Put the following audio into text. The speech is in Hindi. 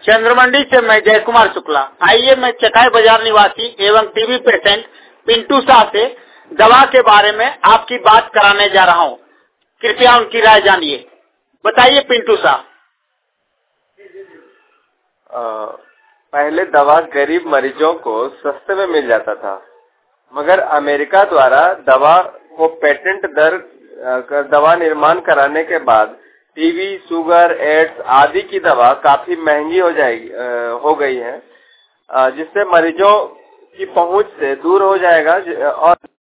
चंद्रमंडी से मैं जय कुमार शुक्ला। आइए मैं चकाई बाजार निवासी एवं टीबी पेशेंट पिंटू शाह से दवा के बारे में आपकी बात कराने जा रहा हूँ। कृपया उनकी राय जानिए। बताइए पिंटू शाह। पहले दवा गरीब मरीजों को सस्ते में मिल जाता था, मगर अमेरिका द्वारा दवा को पेटेंट दवा निर्माण कराने के बाद टीबी, शुगर, एड्स आदि की दवा काफी महंगी हो गई है, जिससे मरीजों की पहुंच से दूर हो जाएगा और